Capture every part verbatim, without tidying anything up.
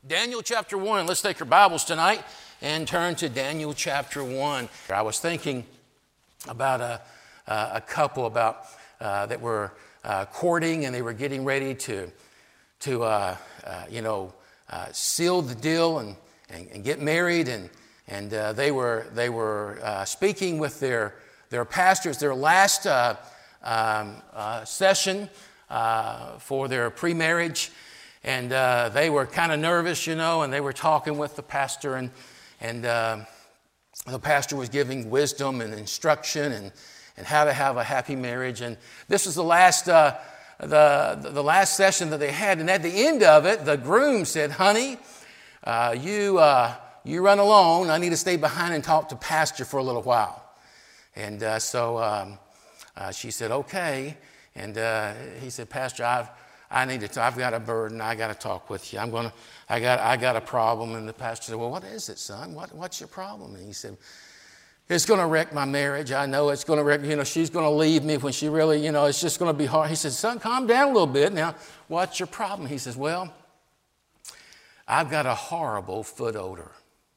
Daniel chapter one. Let's take our Bibles tonight and turn to Daniel chapter one. I was thinking about a, a couple about uh, that were uh, courting, and they were getting ready to, to uh, uh, you know, uh, seal the deal and, and, and get married, and and uh, they were they were uh, speaking with their their pastors, their last uh, um, uh, session uh, for their pre-marriage. And uh, they were kind of nervous, you know, and they were talking with the pastor, and and uh, the pastor was giving wisdom and instruction and, and how to have a happy marriage. And this was the last uh, the the last session that they had. And at the end of it, the groom said, "Honey, uh, you uh, you run alone. I need to stay behind and talk to pastor for a little while." And uh, so um, uh, she said, "Okay." And uh, he said, "Pastor, I've I need to. I've got a burden. I got to talk with you. I'm gonna. I got. I got a problem." And the pastor said, "Well, what is it, son? What, what's your problem?" And he said, "It's going to wreck my marriage. I know it's going to wreck. You know, she's going to leave me when she really. You know, it's just going to be hard." He said, "Son, calm down a little bit. Now, what's your problem?" He says, "Well, I've got a horrible foot odor."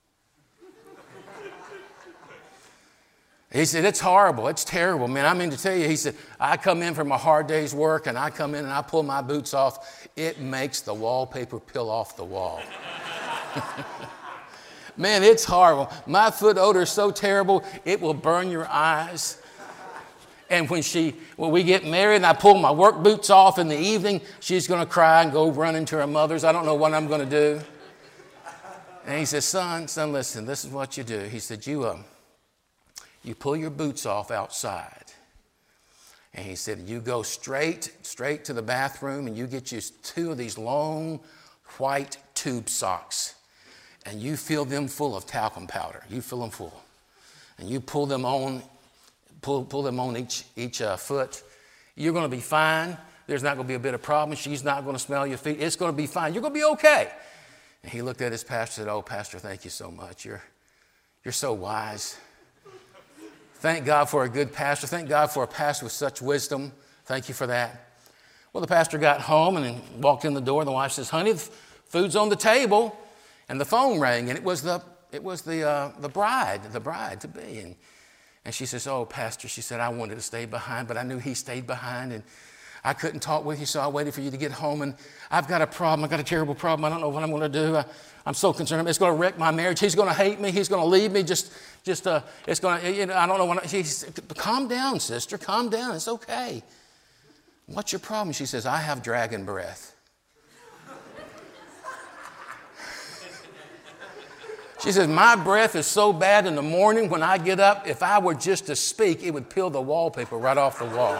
He said, "It's horrible. It's terrible, man. I mean to tell you," he said, "I come in from a hard day's work, and I come in and I pull my boots off. It makes the wallpaper peel off the wall." Man, it's horrible. My foot odor is so terrible, it will burn your eyes. And when she, when we get married and I pull my work boots off in the evening, she's going to cry and go run into her mother's. I don't know what I'm going to do. And he said, son, son, listen, this is what you do. He said, you, um, You pull your boots off outside. And he said, you go straight, straight to the bathroom and you get you two of these long white tube socks. And you fill them full of talcum powder. You fill them full. And you pull them on, pull, pull them on each, each uh, foot. You're going to be fine. There's not going to be a bit of problem. She's not going to smell your feet. It's going to be fine. You're going to be okay. And he looked at his pastor and said, oh, Pastor, thank you so much. You're, you're so wise. Thank God for a good pastor. Thank God for a pastor with such wisdom. Thank you for that. Well, the pastor got home and then walked in the door. The wife says, honey, the food's on the table. And the phone rang, and it was the it was the uh, the bride, the bride to be. And, and she says, oh, Pastor, she said, I wanted to stay behind, but I knew he stayed behind, and I couldn't talk with you, so I waited for you to get home. And I've got a problem. I've got a terrible problem. I don't know what I'm going to do. I, I'm so concerned. It's going to wreck my marriage. He's going to hate me. He's going to leave me. Just, just, uh, it's going to, you know, I don't know what. I, she said, calm down, sister. Calm down. It's okay. What's your problem? She says, I have dragon breath. She says, my breath is so bad in the morning when I get up, if I were just to speak, it would peel the wallpaper right off the wall.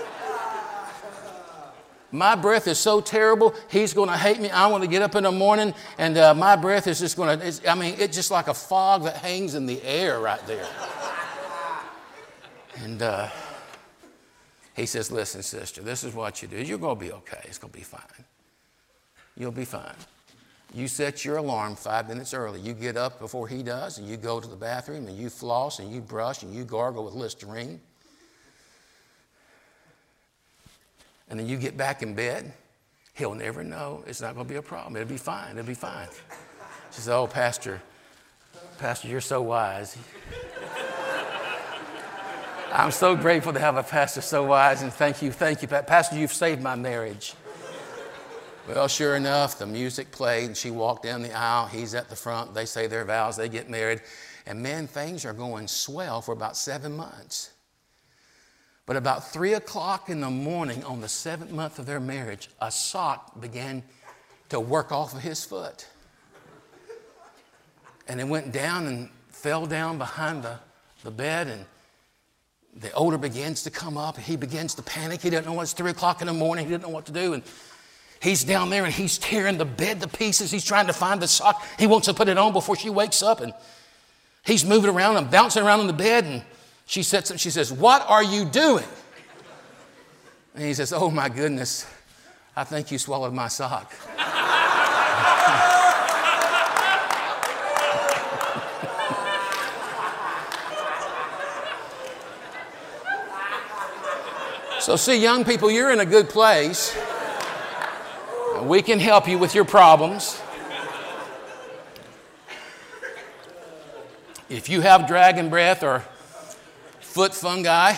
My breath is so terrible, he's going to hate me. I want to get up in the morning, and uh, my breath is just going to, I mean, it's just like a fog that hangs in the air right there. And uh, he says, listen, sister, this is what you do. You're going to be okay. It's going to be fine. You'll be fine. You set your alarm five minutes early. You get up before he does, and you go to the bathroom, and you floss, and you brush, and you gargle with Listerine. And then you get back in bed. He'll never know. It's not going to be a problem. It'll be fine. It'll be fine. She says, oh, Pastor, Pastor, you're so wise. I'm so grateful to have a pastor so wise, and thank you, thank you. Pastor, you've saved my marriage. Well, sure enough, the music played, and she walked down the aisle. He's at the front. They say their vows. They get married. And, man, things are going swell for about seven months. But about three o'clock in the morning on the seventh month of their marriage, a sock began to work off of his foot. And it went down and fell down behind the, the bed, and the odor begins to come up. He begins to panic. He doesn't know it's three o'clock in the morning. He doesn't know what to do. And he's down there, and he's tearing the bed to pieces. He's trying to find the sock. He wants to put it on before she wakes up, and he's moving around and bouncing around in the bed, and she sits and she says, what are you doing? And he says, oh, my goodness, I think you swallowed my sock. So see, young people, you're in a good place. We can help you with your problems. If you have dragon breath or foot fungi,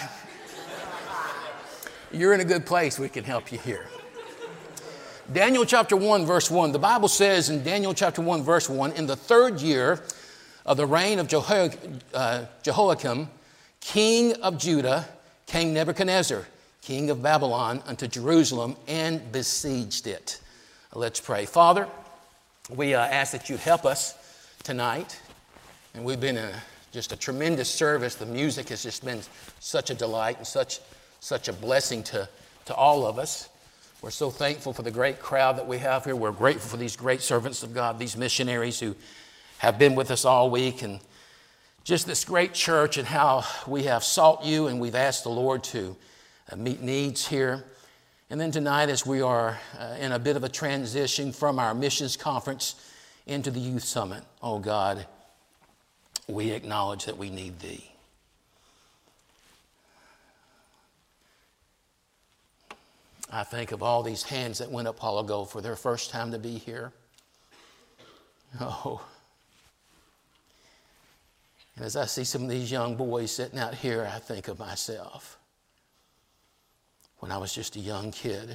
you're in a good place. We can help you here. Daniel chapter one, verse one. The Bible says in Daniel chapter one, verse one, in the third year of the reign of Jeho- uh, Jehoiakim, king of Judah, came Nebuchadnezzar, king of Babylon, unto Jerusalem and besieged it. Let's pray. Father, we uh, ask that you help us tonight. And we've been in a, just a tremendous service. The music has just been such a delight and such, such a blessing to, to all of us. We're so thankful for the great crowd that we have here. We're grateful for these great servants of God, these missionaries who have been with us all week, and just this great church and how we have sought you and we've asked the Lord to uh, meet needs here. And then tonight, as we are uh, in a bit of a transition from our missions conference into the youth summit, oh God, we acknowledge that we need thee. I think of all these hands that went up a while ago for their first time to be here. Oh. And as I see some of these young boys sitting out here, I think of myself. When I was just a young kid,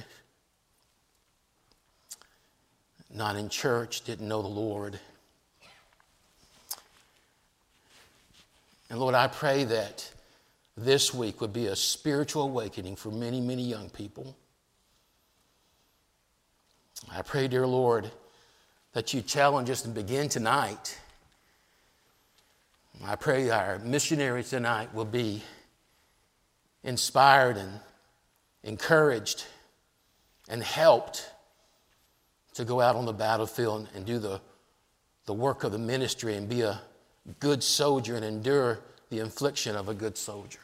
not in church, didn't know the Lord. And Lord, I pray that this week would be a spiritual awakening for many, many young people. I pray, dear Lord, that you challenge us and begin tonight. I pray our missionaries tonight will be inspired and encouraged and helped to go out on the battlefield and do the, the work of the ministry and be a good soldier and endure the infliction of a good soldier.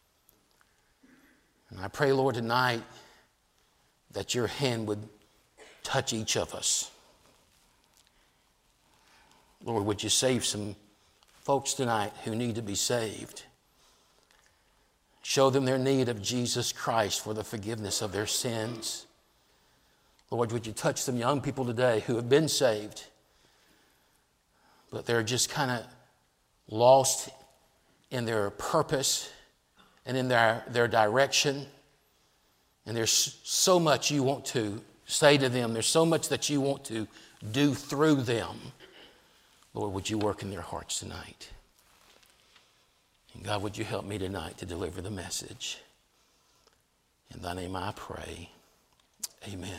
And I pray, Lord, tonight that your hand would touch each of us. Lord, would you save some folks tonight who need to be saved? Show them their need of Jesus Christ for the forgiveness of their sins. Lord, would you touch some young people today who have been saved, but they're just kind of lost in their purpose and in their, their direction. And there's so much you want to say to them. There's so much that you want to do through them. Lord, would you work in their hearts tonight? And God, would you help me tonight to deliver the message? In thy name I pray. Amen.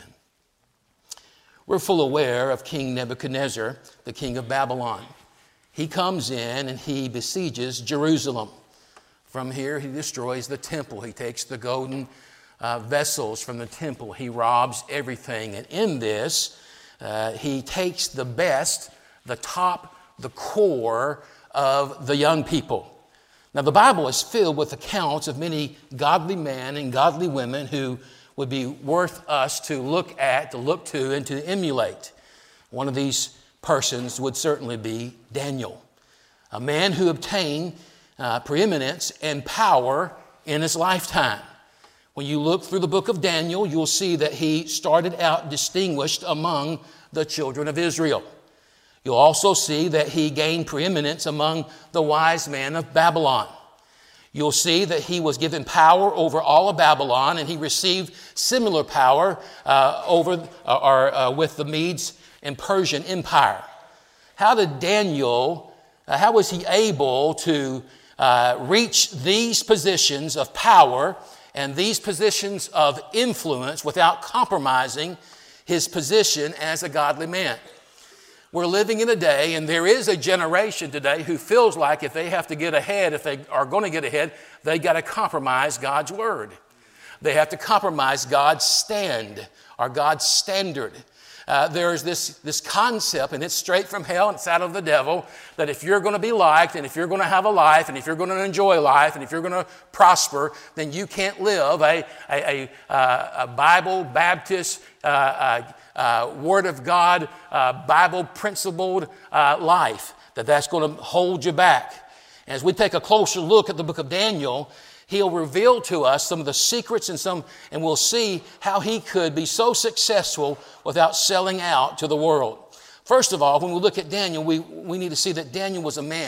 We're full aware of King Nebuchadnezzar, the king of Babylon. He comes in and he besieges Jerusalem. From here, he destroys the temple. He takes the golden uh, vessels from the temple. He robs everything. And in this, uh, he takes the best, the top, the core of the young people. Now, the Bible is filled with accounts of many godly men and godly women who would be worth us to look at, to look to, and to emulate. One of these persons would certainly be Daniel, a man who obtained uh, preeminence and power in his lifetime. When you look through the book of Daniel, you'll see that he started out distinguished among the children of Israel. You'll also see that he gained preeminence among the wise men of Babylon. You'll see that he was given power over all of Babylon, and he received similar power uh, over uh, or uh, with the Medes and Persian Empire. How did Daniel, uh, how was he able to uh, reach these positions of power and these positions of influence without compromising his position as a godly man? We're living in a day, and there is a generation today who feels like if they have to get ahead, if they are going to get ahead, they got to compromise God's word. They have to compromise God's stand or God's standard. Uh, there's this, this concept, and it's straight from hell, and it's out of the devil, that if you're going to be liked, and if you're going to have a life, and if you're going to enjoy life, and if you're going to prosper, then you can't live a, a, a, a Bible, Baptist, uh, uh, uh, Word of God, uh, Bible principled uh, life, that that's going to hold you back. And as we take a closer look at the book of Daniel, he'll reveal to us some of the secrets and some, and we'll see how he could be so successful without selling out to the world. First of all, when we look at Daniel, we, we need to see that Daniel was a man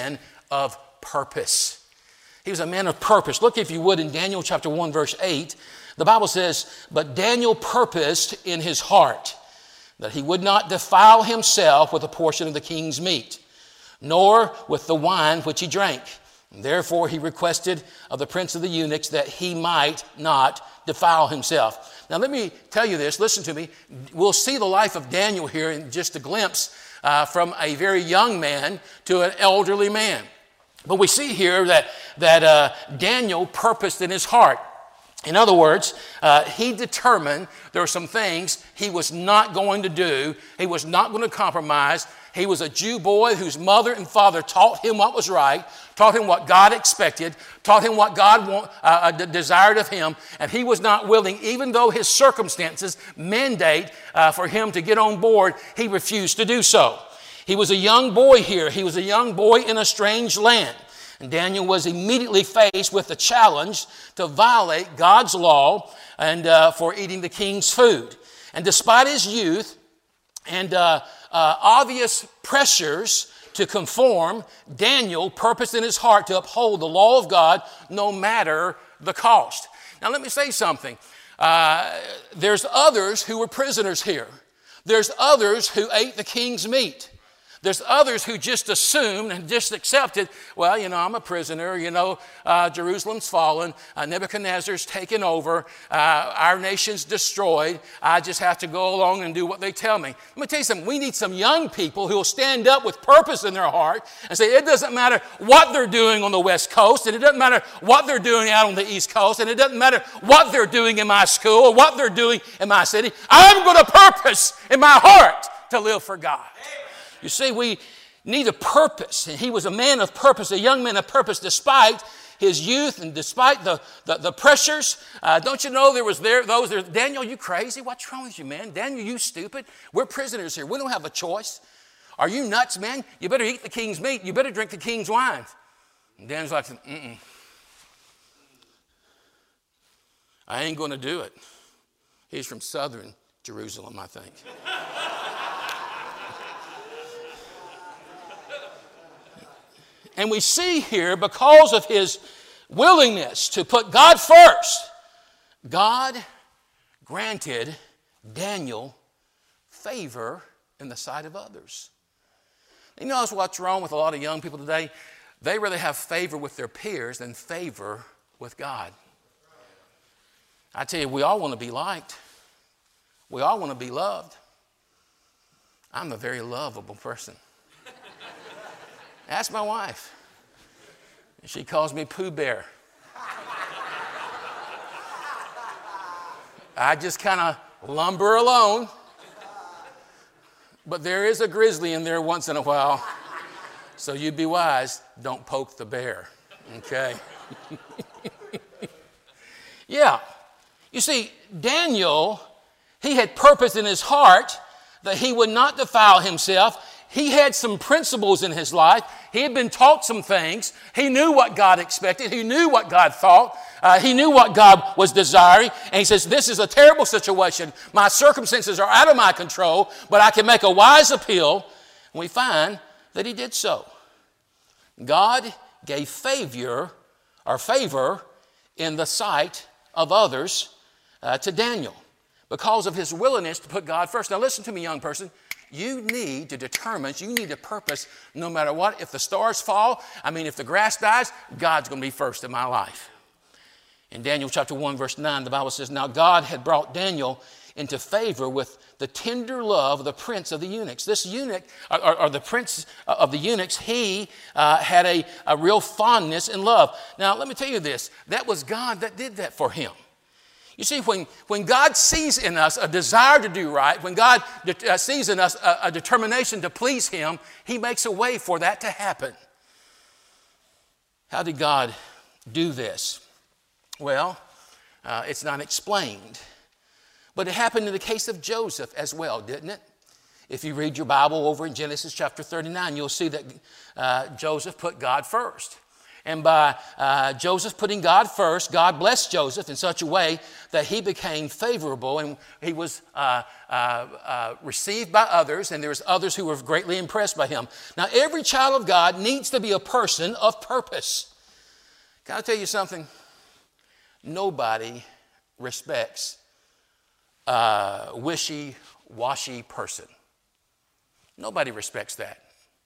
of purpose. He was a man of purpose. Look, if you would, in Daniel chapter one, verse eight. The Bible says, "But Daniel purposed in his heart that he would not defile himself with a portion of the king's meat, nor with the wine which he drank. And therefore he requested of the prince of the eunuchs that he might not defile himself." Now let me tell you this, listen to me. We'll see the life of Daniel here in just a glimpse uh, from a very young man to an elderly man. But we see here that, that uh, Daniel purposed in his heart. In other words, uh, he determined there were some things he was not going to do. He was not going to compromise. He was a Jew boy whose mother and father taught him what was right, taught him what God expected, taught him what God want, uh, desired of him, and he was not willing, even though his circumstances mandate uh, for him to get on board, he refused to do so. He was a young boy here. He was a young boy in a strange land. And Daniel was immediately faced with the challenge to violate God's law and uh, for eating the king's food. And despite his youth and uh, uh, obvious pressures to conform, Daniel purposed in his heart to uphold the law of God no matter the cost. Now let me say something. Uh, there's others who were prisoners here. There's others who ate the king's meat. There's others who just assumed and just accepted, well, you know, I'm a prisoner, you know, uh, Jerusalem's fallen, uh, Nebuchadnezzar's taken over, uh, our nation's destroyed, I just have to go along and do what they tell me. Let me tell you something, we need some young people who will stand up with purpose in their heart and say, it doesn't matter what they're doing on the West Coast, and it doesn't matter what they're doing out on the East Coast, and it doesn't matter what they're doing in my school or what they're doing in my city, I'm going to purpose in my heart to live for God. You see, we need a purpose, and he was a man of purpose, a young man of purpose, despite his youth and despite the, the, the pressures. Uh, don't you know there was there those there, Daniel, you crazy? What's wrong with you, man? Daniel, you stupid? We're prisoners here. We don't have a choice. Are you nuts, man? You better eat the king's meat. You better drink the king's wine. And Daniel's like, mm-mm. I ain't going to do it. He's from southern Jerusalem, I think. And we see here, because of his willingness to put God first, God granted Daniel favor in the sight of others. You know what's wrong with a lot of young people today? They rather have favor with their peers than favor with God. I tell you, we all want to be liked. We all want to be loved. I'm a very lovable person. Ask my wife. She calls me Pooh Bear. I just kind of lumber alone. But there is a grizzly in there once in a while. So you be wise, don't poke the bear. Okay? Yeah. You see, Daniel, he had purpose in his heart that he would not defile himself. He had some principles in his life. He had been taught some things. He knew what God expected. He knew what God thought. Uh, he knew what God was desiring. And he says, this is a terrible situation. My circumstances are out of my control, but I can make a wise appeal. And we find that he did so. God gave favor or favor in the sight of others uh, to Daniel because of his willingness to put God first. Now listen to me, young person. You need to determine, you need a purpose no matter what. If the stars fall, I mean, if the grass dies, God's going to be first in my life. In Daniel chapter one, verse nine, the Bible says, now God had brought Daniel into favor with the tender love of the prince of the eunuchs. This eunuch, or, or the prince of the eunuchs, he uh, had a, a real fondness and love. Now, let me tell you this. That was God that did that for him. You see, when, when God sees in us a desire to do right, when God de- uh, sees in us a, a determination to please him, he makes a way for that to happen. How did God do this? Well, uh, it's not explained. But it happened in the case of Joseph as well, didn't it? If you read your Bible over in Genesis chapter thirty-nine, you'll see that uh, Joseph put God first. And by uh, Joseph putting God first, God blessed Joseph in such a way that he became favorable, and he was uh, uh, uh, received by others, and there was others who were greatly impressed by him. Now, every child of God needs to be a person of purpose. Can I tell you something? Nobody respects a wishy-washy person. Nobody respects that.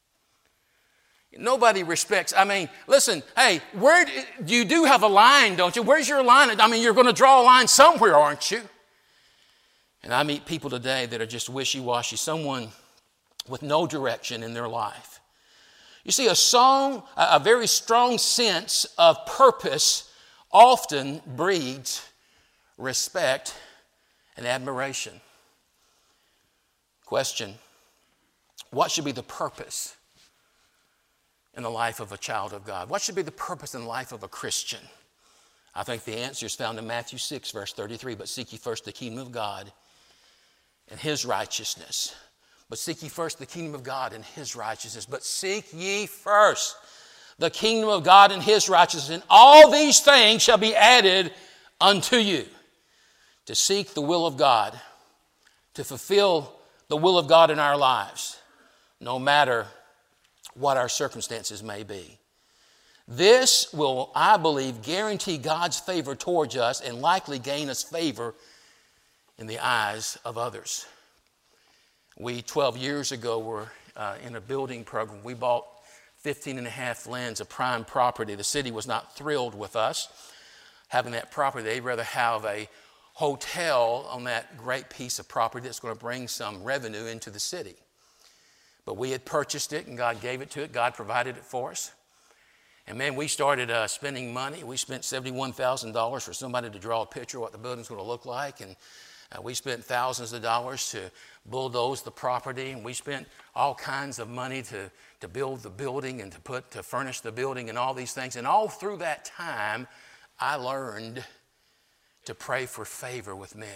Nobody respects, I mean, listen, hey, where do, you do have a line, don't you? Where's your line? I mean, you're going to draw a line somewhere, aren't you? And I meet people today that are just wishy-washy, someone with no direction in their life. You see, a song, a very strong sense of purpose often breeds respect and admiration. Question: what should be the purpose in the life of a child of God? What should be the purpose in the life of a Christian? I think the answer is found in Matthew six, verse thirty-three. But seek ye first the kingdom of God and his righteousness. But seek ye first the kingdom of God and his righteousness. But seek ye first the kingdom of God and his righteousness, and all these things shall be added unto you. To seek the will of God, to fulfill the will of God in our lives, no matter what our circumstances may be. This will, I believe, guarantee God's favor towards us and likely gain us favor in the eyes of others. We, twelve years ago, were uh, in a building program. We bought fifteen and a half lands of prime property. The city was not thrilled with us having that property. They'd rather have a hotel on that great piece of property that's going to bring some revenue into the city. But we had purchased it, and God gave it to it. God provided it for us. And man, we started uh, spending money. We spent seventy-one thousand dollars for somebody to draw a picture of what the building's going to look like. And uh, we spent thousands of dollars to bulldoze the property. And we spent all kinds of money to, to build the building and to put to furnish the building and all these things. And all through that time, I learned to pray for favor with men.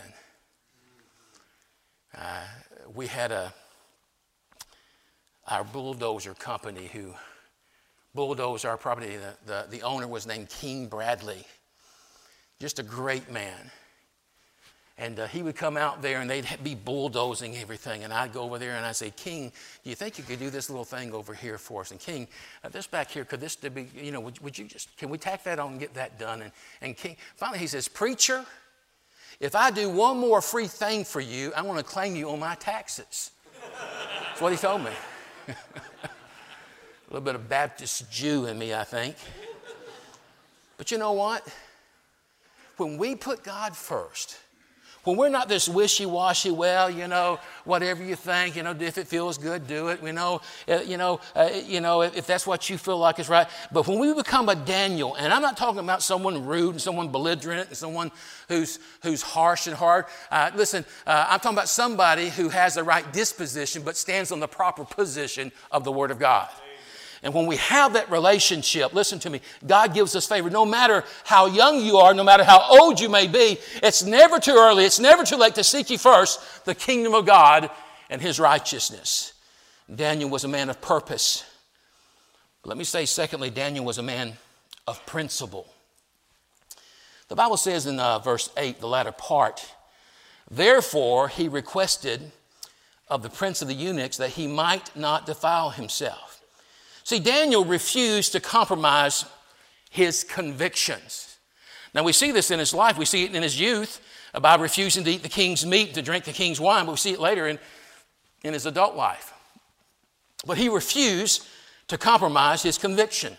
Uh, we had a our bulldozer company who bulldozed our property. The, the, the owner was named King Bradley. Just a great man. And uh, he would come out there and they'd be bulldozing everything. And I'd go over there and I'd say, King, do you think you could do this little thing over here for us? And King, uh, this back here, could this be, you know, would, would you just, can we tack that on and get that done? And, and King, finally he says, Preacher, if I do one more free thing for you, I'm going to claim you on my taxes. That's what he told me. A little bit of Baptist Jew in me, I think. But you know what? When we put God first, when we're not this wishy-washy, well, you know, whatever you think, you know, if it feels good, do it. We know, uh, you know, uh, you know, if, if that's what you feel like is right. But when we become a Daniel, and I'm not talking about someone rude and someone belligerent and someone who's who's harsh and hard. Uh, listen, uh, I'm talking about somebody who has the right disposition but stands on the proper position of the Word of God. And when we have that relationship, listen to me, God gives us favor. No matter how young you are, no matter how old you may be, it's never too early, it's never too late to seek ye first the kingdom of God and his righteousness. Daniel was a man of purpose. Let me say, secondly, Daniel was a man of principle. The Bible says in uh, verse eight, the latter part, therefore he requested of the prince of the eunuchs that he might not defile himself. See, Daniel refused to compromise his convictions. Now, we see this in his life. We see it in his youth by refusing to eat the king's meat, to drink the king's wine, but we see it later in, in his adult life. But he refused to compromise his conviction.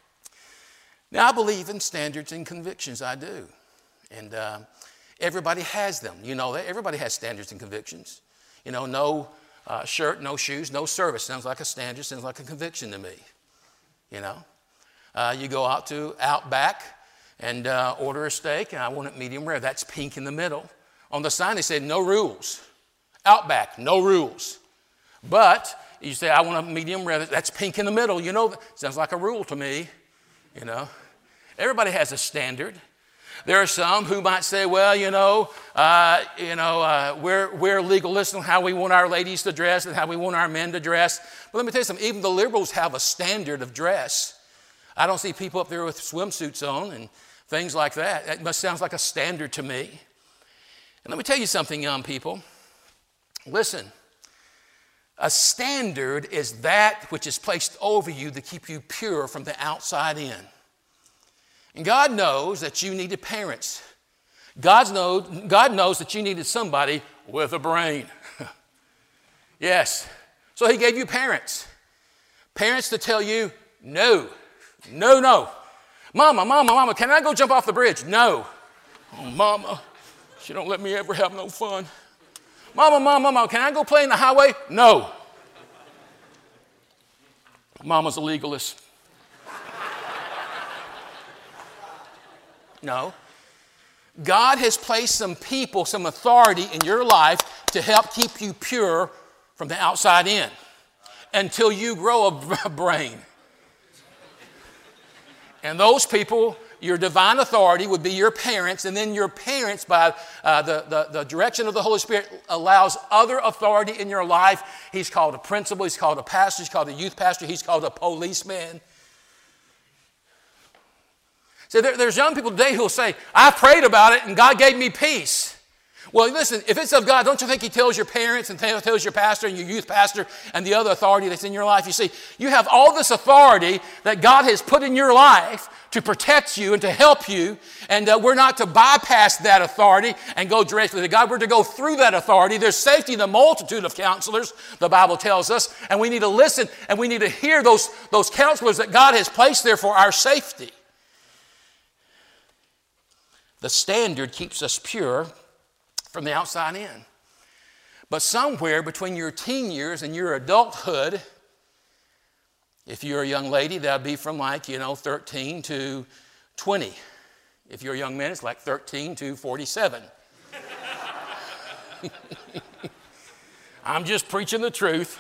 Now, I believe in standards and convictions. I do. And uh, everybody has them. You know that. Everybody has standards and convictions. You know, no Uh, shirt, no shoes, no service. Sounds like a standard, sounds like a conviction to me. You know, uh, you go out to Outback and uh, order a steak, and I want it medium rare. That's pink in the middle. On the sign, they said no rules. Outback, no rules. But you say, I want a medium rare. That's pink in the middle. You know, sounds like a rule to me. You know, everybody has a standard. There are some who might say, well, you know, uh, you know, uh, we're, we're legalists on how we want our ladies to dress and how we want our men to dress. But let me tell you something, even the liberals have a standard of dress. I don't see people up there with swimsuits on and things like that. That must sound like a standard to me. And let me tell you something, young people. Listen, a standard is that which is placed over you to keep you pure from the outside in. And God knows that you needed parents. God knows, God knows that you needed somebody with a brain. Yes. So he gave you parents. Parents to tell you, no, no, no. Mama, mama, mama, can I go jump off the bridge? No. Oh, mama, she don't let me ever have no fun. Mama, mama, mama, can I go play in the highway? No. Mama's a legalist. No. God has placed some people, some authority in your life to help keep you pure from the outside in until you grow a brain. And those people, your divine authority would be your parents, and then your parents, by uh, the, the, the direction of the Holy Spirit, allows other authority in your life. He's called a principal, he's called a pastor, he's called a youth pastor, he's called a policeman. So there, there's young people today who will say, I prayed about it and God gave me peace. Well, listen, if it's of God, don't you think he tells your parents and tells your pastor and your youth pastor and the other authority that's in your life? You see, you have all this authority that God has put in your life to protect you and to help you, and uh, we're not to bypass that authority and go directly to God. We're to go through that authority. There's safety in the multitude of counselors, the Bible tells us, and we need to listen and we need to hear those, those counselors that God has placed there for our safety. The standard keeps us pure from the outside in. But somewhere between your teen years and your adulthood, if you're a young lady, that would be from like, you know, thirteen to twenty. If you're a young man, it's like thirteen to forty-seven. I'm just preaching the truth.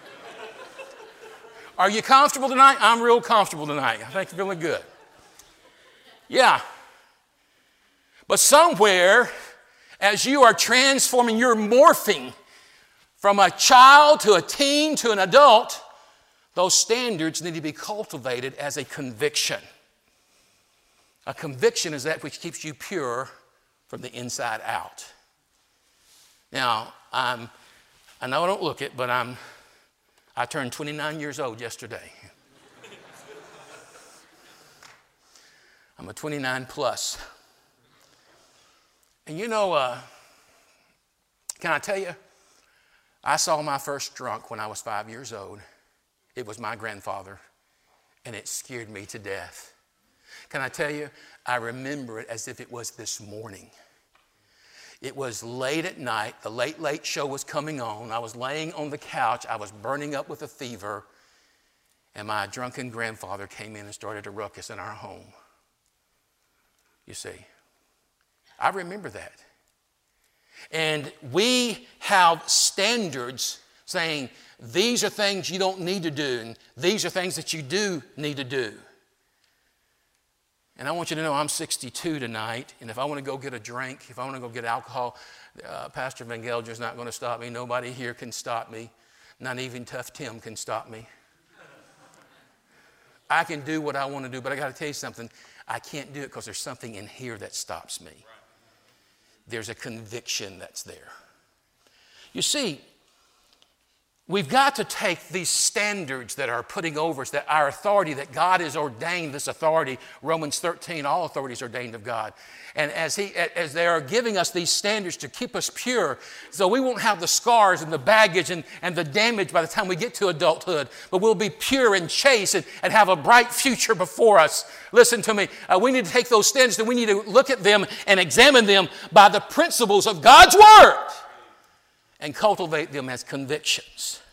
Are you comfortable tonight? I'm real comfortable tonight. I think you're feeling good. Yeah. But somewhere, as you are transforming, you're morphing from a child to a teen to an adult, those standards need to be cultivated as a conviction. A conviction is that which keeps you pure from the inside out. Now, I'm, I know I don't look it, but I'm, I turned twenty-nine years old yesterday. I'm a twenty-nine plus. And you know, uh, can I tell you, I saw my first drunk when I was five years old. It was my grandfather, and it scared me to death. Can I tell you, I remember it as if it was this morning. It was late at night. The Late Late Show was coming on. I was laying on the couch. I was burning up with a fever, and my drunken grandfather came in and started a ruckus in our home. You see. I remember that. And we have standards saying these are things you don't need to do and these are things that you do need to do. And I want you to know I'm sixty-two tonight, and if I want to go get a drink, if I want to go get alcohol, uh, Pastor Van Gelder's not going to stop me. Nobody here can stop me. Not even Tough Tim can stop me. I can do what I want to do, but I got to tell you something. I can't do it because there's something in here that stops me. There's a conviction that's there. You see, we've got to take these standards that are putting over us, that our authority, that God has ordained this authority. Romans thirteen, all authority is ordained of God. And as, he, as they are giving us these standards to keep us pure, so we won't have the scars and the baggage and, and the damage by the time we get to adulthood, but we'll be pure and chaste and, and have a bright future before us. Listen to me. Uh, we need to take those standards and we need to look at them and examine them by the principles of God's Word and cultivate them as convictions.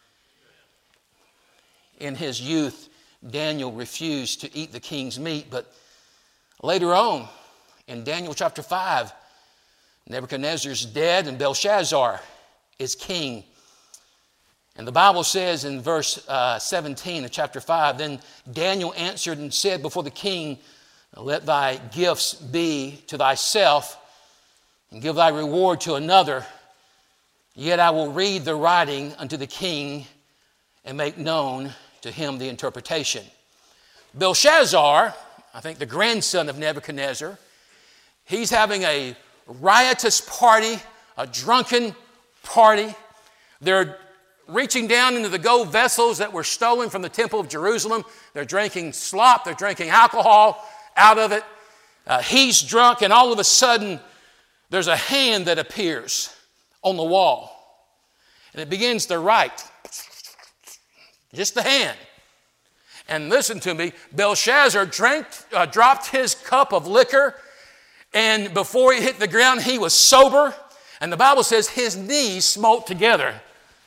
In his youth, Daniel refused to eat the king's meat, but later on, in Daniel chapter five, Nebuchadnezzar's dead and Belshazzar is king. And the Bible says in verse uh, seventeen of chapter five, then Daniel answered and said before the king, let thy gifts be to thyself and give thy reward to another. Yet I will read the writing unto the king and make known to him the interpretation. Belshazzar, I think the grandson of Nebuchadnezzar, he's having a riotous party, a drunken party. They're reaching down into the gold vessels that were stolen from the temple of Jerusalem. They're drinking slop, they're drinking alcohol out of it. Uh, he's drunk, and all of a sudden, there's a hand that appears on the wall. And it begins to write. Just the hand. And listen to me, Belshazzar drank, uh, dropped his cup of liquor, and before he hit the ground, he was sober. And the Bible says his knees smote together.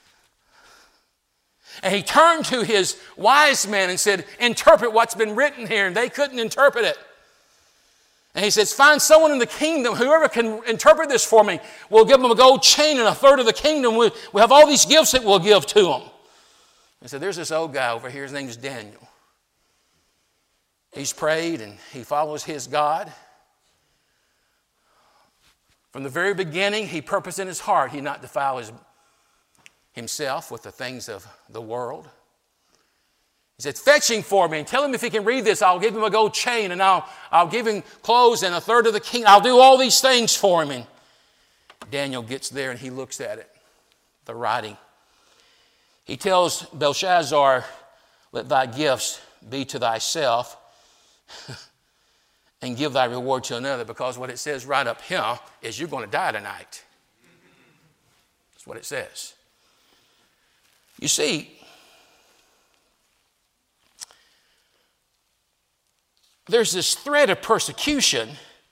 And he turned to his wise men and said, interpret what's been written here. And they couldn't interpret it. And he says, find someone in the kingdom, whoever can interpret this for me. We'll give them a gold chain and a third of the kingdom. We, we have all these gifts that we'll give to them. He said, there's this old guy over here. His name is Daniel. He's prayed and he follows his God. From the very beginning, he purposed in his heart he not defile his, himself with the things of the world. He said, fetch him for me and tell him if he can read this, I'll give him a gold chain and I'll, I'll give him clothes and a third of the king. I'll do all these things for him. And Daniel gets there and he looks at it, the writing. He tells Belshazzar, let thy gifts be to thyself and give thy reward to another, because what it says right up here is you're going to die tonight. That's what it says. You see, there's this threat of persecution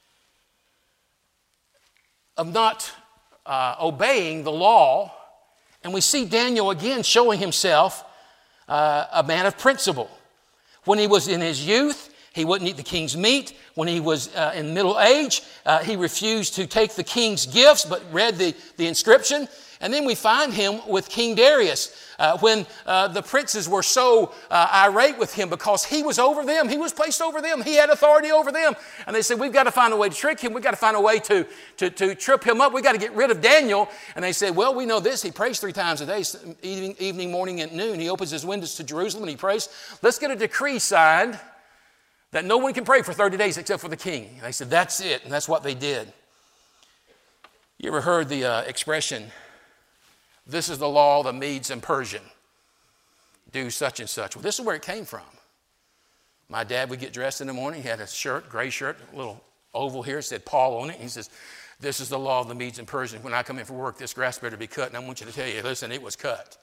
of not uh, obeying the law, and we see Daniel again showing himself uh, a man of principle. When he was in his youth, he wouldn't eat the king's meat. When he was uh, in middle age, uh, he refused to take the king's gifts, but read the, the inscription. And then we find him with King Darius uh, when uh, the princes were so uh, irate with him because he was over them. He was placed over them. He had authority over them. And they said, we've got to find a way to trick him. We've got to find a way to, to, to trip him up. We've got to get rid of Daniel. And they said, well, we know this. He prays three times a day, evening, evening, morning, and noon. He opens his windows to Jerusalem and he prays. Let's get a decree signed that no one can pray for thirty days except for the king. And they said, that's it. And that's what they did. You ever heard the uh, expression, this is the law of the Medes and Persian. Do such and such. Well, this is where it came from. My dad would get dressed in the morning. He had a shirt, gray shirt, a little oval here. It said Paul on it. He says, this is the law of the Medes and Persians. When I come in for work, this grass better be cut. And I want you to tell you, listen, it was cut.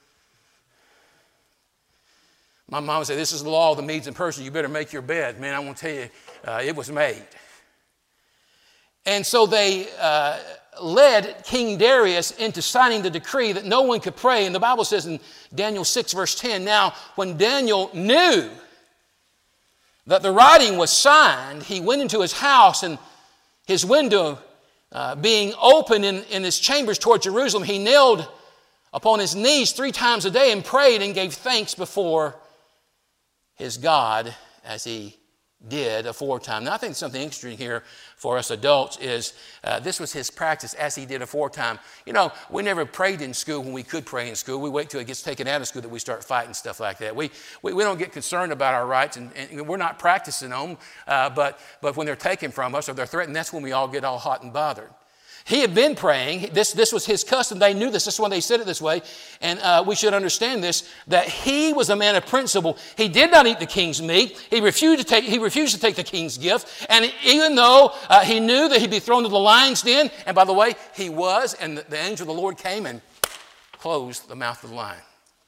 My mom would say, this is the law of the Medes and Persians. You better make your bed. Man, I want to tell you, uh, it was made. And so they uh, led King Darius into signing the decree that no one could pray. And the Bible says in Daniel six, verse ten, now when Daniel knew that the writing was signed, he went into his house, and his window uh, being open in, in his chambers toward Jerusalem, he knelt upon his knees three times a day and prayed and gave thanks before his God as he did aforetime. Now, I think something interesting here for us adults is uh, this was his practice as he did aforetime. You know, we never prayed in school when we could pray in school. We wait till it gets taken out of school that we start fighting stuff like that. We we, we don't get concerned about our rights, and, and we're not practicing them, uh, but, but when they're taken from us or they're threatened, that's when we all get all hot and bothered. He had been praying. This, this was his custom. They knew this. This is why they said it this way. And uh, we should understand this, that he was a man of principle. He did not eat the king's meat. He refused to take, he refused to take the king's gift. And even though uh, he knew that he'd be thrown to the lion's den, and by the way, he was, and the, the angel of the Lord came and closed the mouth of the lion.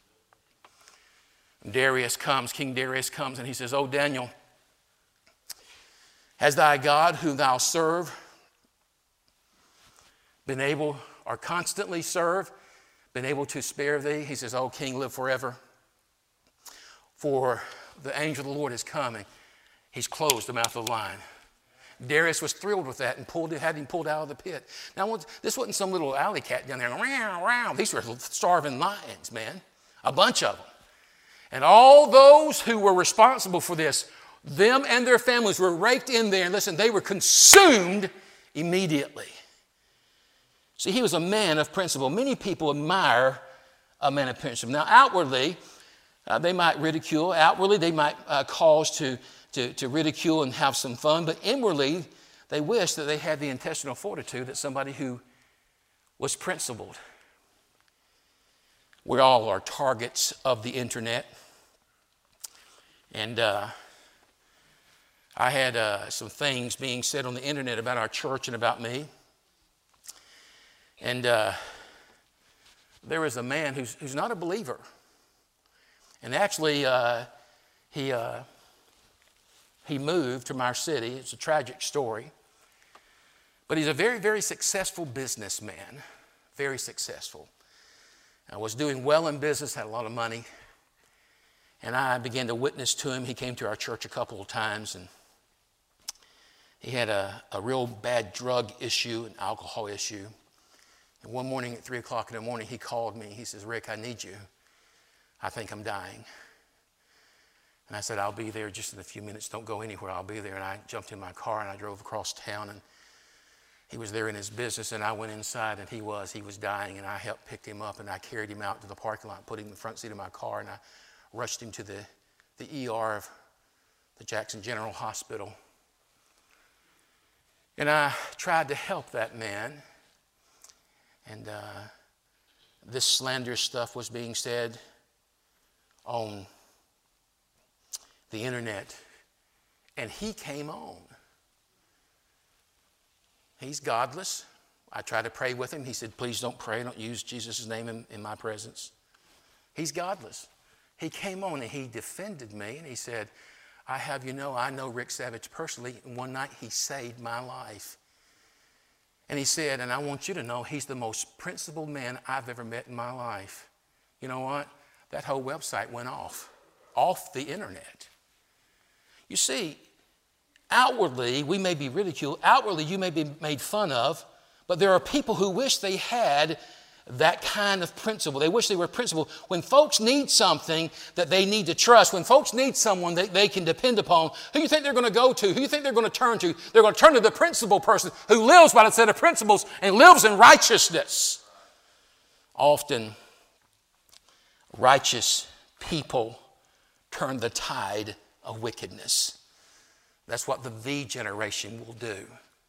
And Darius comes, King Darius comes, and he says, "O Daniel, has thy God whom thou serve been able, or constantly serve, been able to spare thee?" He says, "O king, live forever. For the angel of the Lord is coming." He's closed the mouth of the lion. Darius was thrilled with that and pulled, had him pulled out of the pit. Now, this wasn't some little alley cat down there. Row, row. These were starving lions, man. A bunch of them. And all those who were responsible for this, them and their families were raked in there. And listen, they were consumed immediately. See, he was a man of principle. Many people admire a man of principle. Now, outwardly, Uh, they might ridicule. Outwardly, they might uh, cause to, to, to ridicule and have some fun. But inwardly, they wish that they had the intestinal fortitude that somebody who was principled. We all are targets of the internet. And uh, I had uh, some things being said on the internet about our church and about me. And uh, there is a man who's, who's not a believer. And actually, uh, he, uh, he moved from our city. It's a tragic story. But he's a very, very successful businessman. Very successful. I was doing well in business, had a lot of money. And I began to witness to him. He came to our church a couple of times. And he had a, a real bad drug issue, an alcohol issue. And one morning at three o'clock in the morning, he called me. He says, "Rick, I need you. I think I'm dying." And I said, "I'll be there just in a few minutes. Don't go anywhere. I'll be there." And I jumped in my car and I drove across town. And he was there in his business. And I went inside and he was. He was dying. And I helped pick him up. And I carried him out to the parking lot, put him in the front seat of my car. And I rushed him to the, the E R of the Jackson General Hospital. And I tried to help that man. And uh, this slanderous stuff was being said on the internet. And he came on. He's godless. I tried to pray with him. He said, "Please don't pray. Don't use Jesus' name in, in my presence." He's godless. He came on and he defended me. And he said, "I have you know, I know Rick Savage personally. And one night he saved my life." And he said, "And I want you to know he's the most principled man I've ever met in my life." You know what? That whole website went off, off the internet. You see, outwardly, we may be ridiculed. Outwardly, you may be made fun of. But there are people who wish they had that kind of principle. They wish they were principled. When folks need something that they need to trust, when folks need someone that they can depend upon, who do you think they're going to go to? Who do you think they're going to turn to? They're going to turn to the principled person who lives by the set of principles and lives in righteousness. Often, righteous people turn the tide of wickedness. That's what the V generation will do.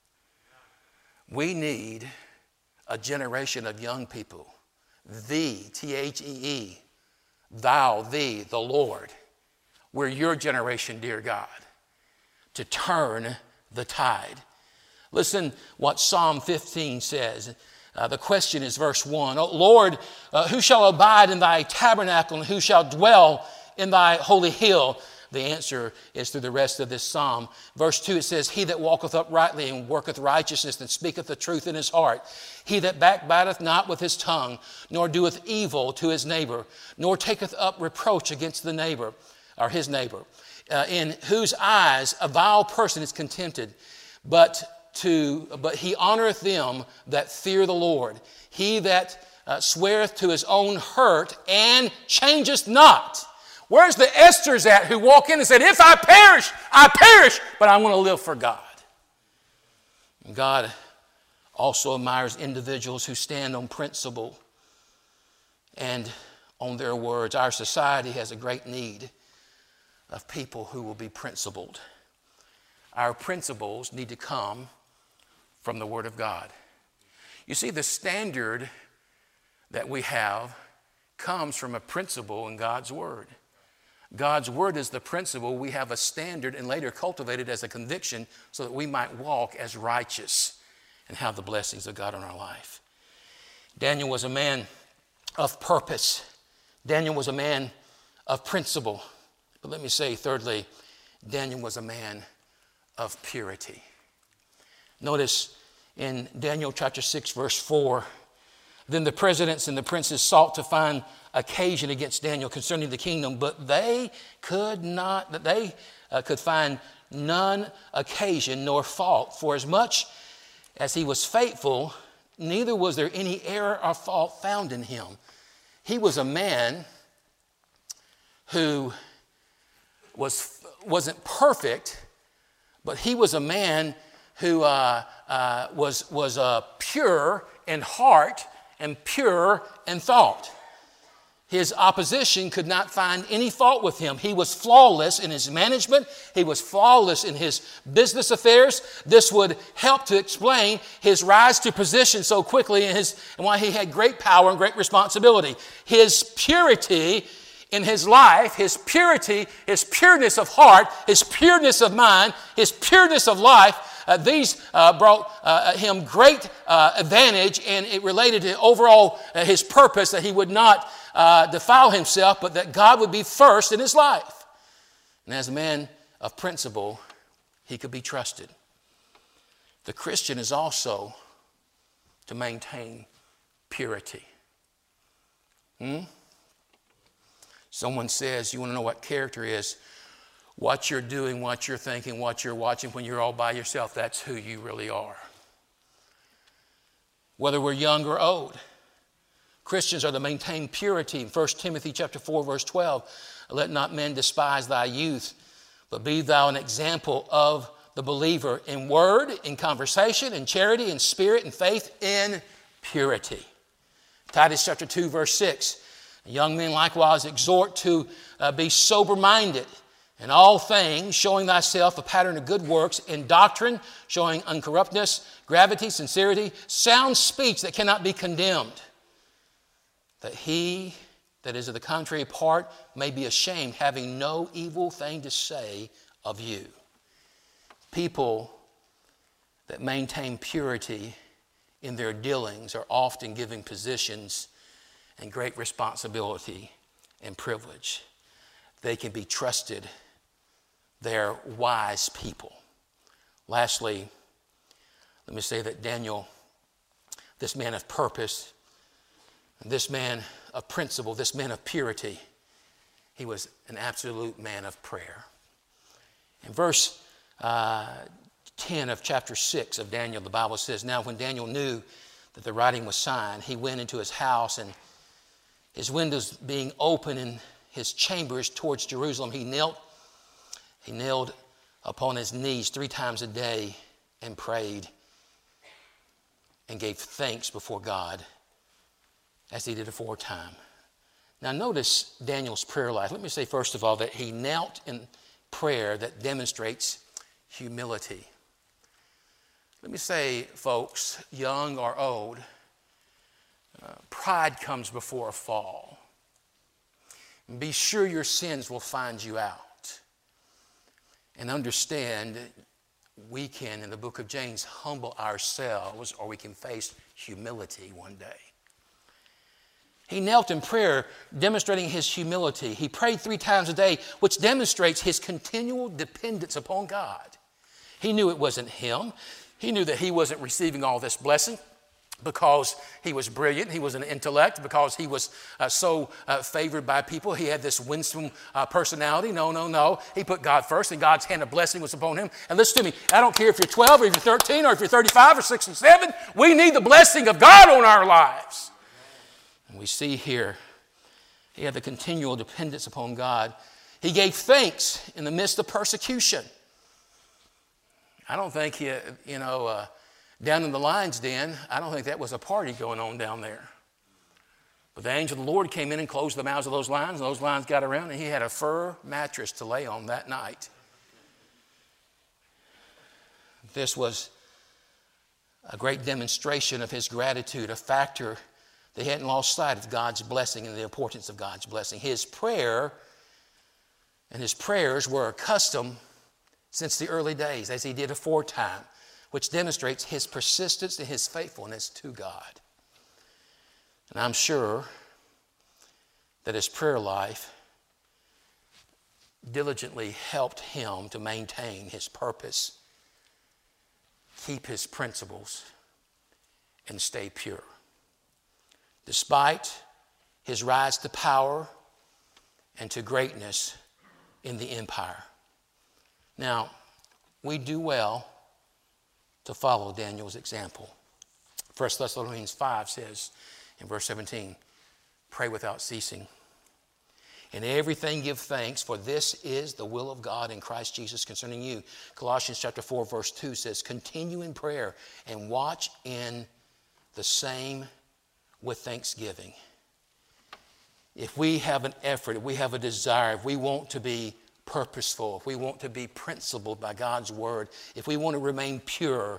We need a generation of young people. Thee, T H E E, thou, thee, the Lord. We're your generation, dear God, to turn the tide. Listen what Psalm fifteen says. Uh, the question is verse one. "O Lord, uh, who shall abide in thy tabernacle, and who shall dwell in thy holy hill?" The answer is through the rest of this psalm. Verse two, it says, "He that walketh uprightly and worketh righteousness and speaketh the truth in his heart. He that backbiteth not with his tongue, nor doeth evil to his neighbor, nor taketh up reproach against the neighbor," or his neighbor, uh, "in whose eyes a vile person is contempted, but to but he honoreth them that fear the Lord. He that uh, sweareth to his own hurt and changeth not." Where's the Esthers at who walk in and said, "If I perish, I perish, but I want to live for God"? And God also admires individuals who stand on principle and on their words. Our society has a great need of people who will be principled. Our principles need to come from the Word of God. You see, the standard that we have comes from a principle in God's Word. God's Word is the principle. We have a standard and later cultivated as a conviction so that we might walk as righteous and have the blessings of God in our life. Daniel was a man of purpose. Daniel was a man of principle. But let me say, thirdly, Daniel was a man of purity. Notice in Daniel chapter six, verse four, "Then the presidents and the princes sought to find occasion against Daniel concerning the kingdom, but they could not, that they uh, could find none occasion nor fault. For as much as he was faithful, neither was there any error or fault found in him." He was a man who was, wasn't perfect, but he was a man who uh, uh, was, was uh, pure in heart and pure in thought. His opposition could not find any fault with him. He was flawless in his management. He was flawless in his business affairs. This would help to explain his rise to position so quickly and, his, and why he had great power and great responsibility. His purity in his life, his purity, his pureness of heart, his pureness of mind, his pureness of life, Uh, these uh, brought uh, him great uh, advantage, and it related to overall uh, his purpose, that he would not uh, defile himself, but that God would be first in his life. And as a man of principle, he could be trusted. The Christian is also to maintain purity. Hmm? Someone says, you want to know what character is? What you're doing, what you're thinking, what you're watching when you're all by yourself, that's who you really are. Whether we're young or old, Christians are to maintain purity. In First Timothy chapter four, verse twelve, let not men despise thy youth, but be thou an example of the believer in word, in conversation, in charity, in spirit, in faith, in purity. Titus chapter two, verse six, young men likewise exhort to uh, be sober-minded, in all things, showing thyself a pattern of good works, in doctrine, showing uncorruptness, gravity, sincerity, sound speech that cannot be condemned, that he that is of the contrary part may be ashamed, having no evil thing to say of you. People that maintain purity in their dealings are often given positions and great responsibility and privilege. They can be trusted. They're wise people. Lastly, let me say that Daniel, this man of purpose, this man of principle, this man of purity, he was an absolute man of prayer. In verse uh, ten of chapter six of Daniel, the Bible says, now when Daniel knew that the writing was signed, he went into his house, and his windows being open in his chambers towards Jerusalem, he knelt He knelt upon his knees three times a day and prayed and gave thanks before God as he did aforetime. Now notice Daniel's prayer life. Let me say first of all that he knelt in prayer that demonstrates humility. Let me say, folks, young or old, uh, pride comes before a fall. Be sure your sins will find you out. And understand we can, in the book of James, humble ourselves, or we can face humility one day. He knelt in prayer, demonstrating his humility. He prayed three times a day, which demonstrates his continual dependence upon God. He knew it wasn't him. He knew that he wasn't receiving all this blessing because he was brilliant, he was an intellect, because he was uh, so uh, favored by people. He had this winsome uh, personality. No, no, no. He put God first, and God's hand of blessing was upon him. And listen to me, I don't care if you're twelve or if you're thirteen or if you're thirty-five or sixty-seven, we need the blessing of God on our lives. And we see here, he had the continual dependence upon God. He gave thanks in the midst of persecution. I don't think he, you know, uh, down in the lion's den, I don't think that was a party going on down there. But the angel of the Lord came in and closed the mouths of those lions, and those lions got around, and he had a fur mattress to lay on that night. This was a great demonstration of his gratitude, a factor that he hadn't lost sight of God's blessing and the importance of God's blessing. His prayer and his prayers were accustomed since the early days, as he did aforetime, which demonstrates his persistence and his faithfulness to God. And I'm sure that his prayer life diligently helped him to maintain his purpose, keep his principles, and stay pure. Despite his rise to power and to greatness in the empire. Now, we do well to follow Daniel's example. First Thessalonians five says in verse seventeen, pray without ceasing. In everything give thanks, for this is the will of God in Christ Jesus concerning you. Colossians chapter four, verse two says, continue in prayer and watch in the same with thanksgiving. if we have an effort, if we have a desire, if we want to be purposeful, if we want to be principled by God's word, if we want to remain pure,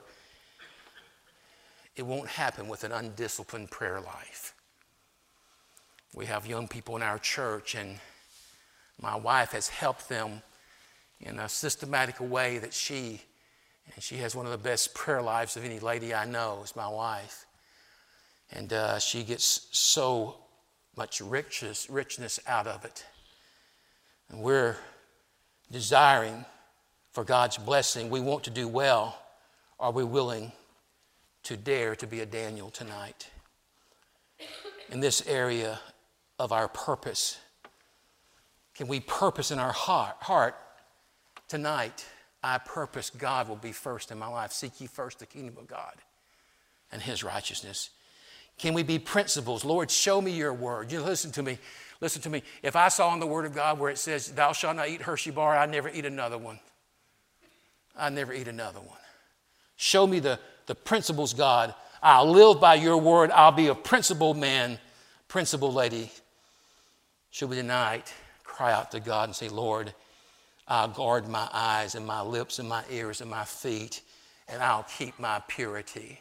it won't happen with an undisciplined prayer life. We have young people in our church, and my wife has helped them in a systematic way that she, and she has one of the best prayer lives of any lady I know, is my wife. And uh, she gets so much richness, richness out of it. And we're desiring for God's blessing. We want to do well. Are we willing to dare to be a Daniel tonight? In this area of our purpose, can we purpose in our heart, heart tonight, I purpose God will be first in my life. Seek ye first the kingdom of God and his righteousness. Can we be principles? Lord, show me your word. You listen to me. Listen to me. If I saw in the word of God where it says, thou shalt not eat Hershey bar, I'd never eat another one. I'd never eat another one. Show me the, the principles, God. I'll live by your word. I'll be a principled man, principled lady. Should we tonight cry out to God and say, Lord, I'll guard my eyes and my lips and my ears and my feet, and I'll keep my purity.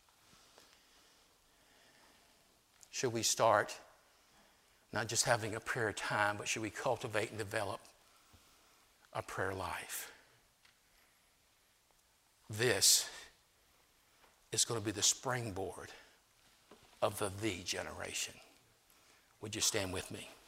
Should we start not just having a prayer time, but should we cultivate and develop a prayer life? This is going to be the springboard of the the generation. Would you stand with me?